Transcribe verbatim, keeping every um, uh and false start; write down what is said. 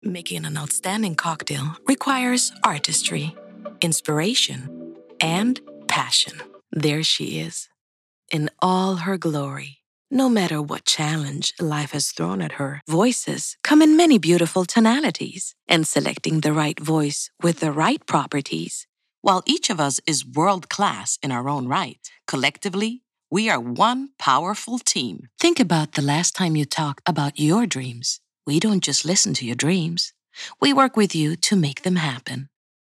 Making an outstanding cocktail requires artistry, inspiration, and passion. There she is, in all her glory. No matter what challenge life has thrown at her, voices come in many beautiful tonalities, and selecting the right voice with the right properties. While each of us is world class in our own right, collectively, we are one powerful team. Think about the last time you talked about your dreams. We don't just listen to your dreams. We work with you to make them happen.